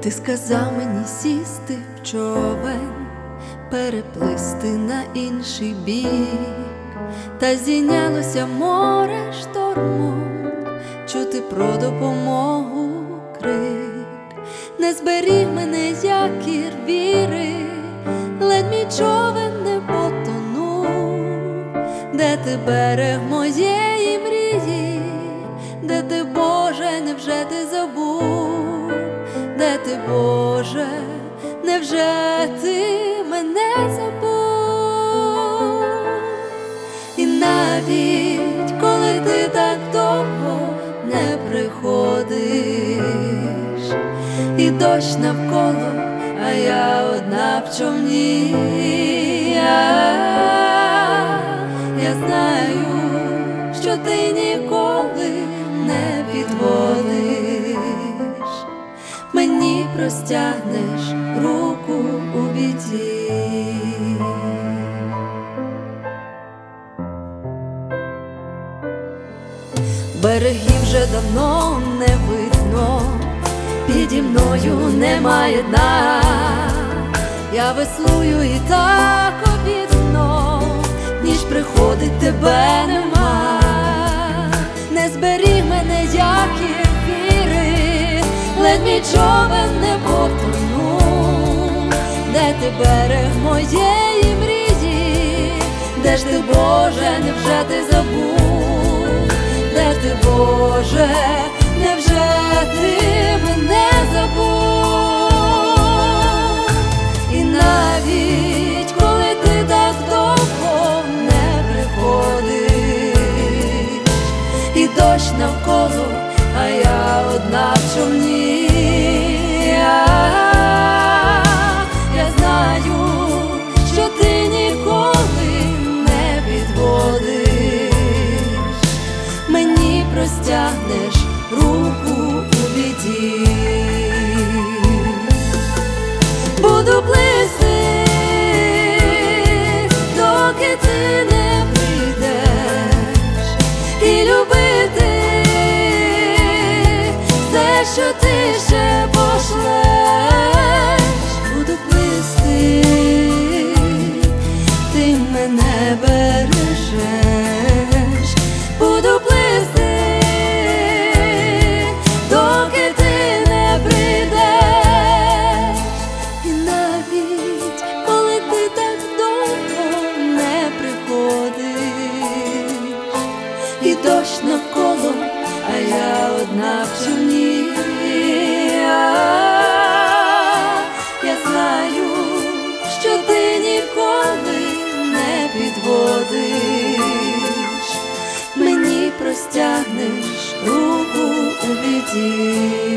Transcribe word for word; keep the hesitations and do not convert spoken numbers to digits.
Ти сказав мені сісти в човен, переплисти на інший бік, та зійнялося море штормом, чути про допомогу крик. Не зберіг мене якір віри, ледь мій човен не потонув. Де ти берег моєї мрії? Де ти, Боже, невже ти забув? Де ти, Боже, невже ти мене забув? І навіть коли ти так довго не приходиш, і дощ навколо, а я одна в човні, я знаю, що ти ніколи не підводиш, мені простягнеш руку у біді. Берегів вже давно не видно, піді мною немає дна. Я веслую і так обідно, ніж приходить тебе нема. Не зберіг мене якір віри, ледь мій човен не потонув. Де ти, берег моєї мрії? Де ж ти, Боже, невже ти забув? Де ти, Боже, невже ти мене забув? І навіть коли ти так довго не приходиш, і дощ навколо, а я одна в човні, я знаю, що ти ніколи не підводиш, мені простягнеш руку у біді. Буду плисти, доки ти не прийдеш, і любити все, що ти ще пошлеш. Буду плисти, ти мене бережеш. Буду плисти, доки ти не прийдеш. І навіть коли ти так довго не приходиш, і дощ навколо, а я одна в човні, я знаю, що ти ніколи не підводиш, мені простягнеш руку у біді.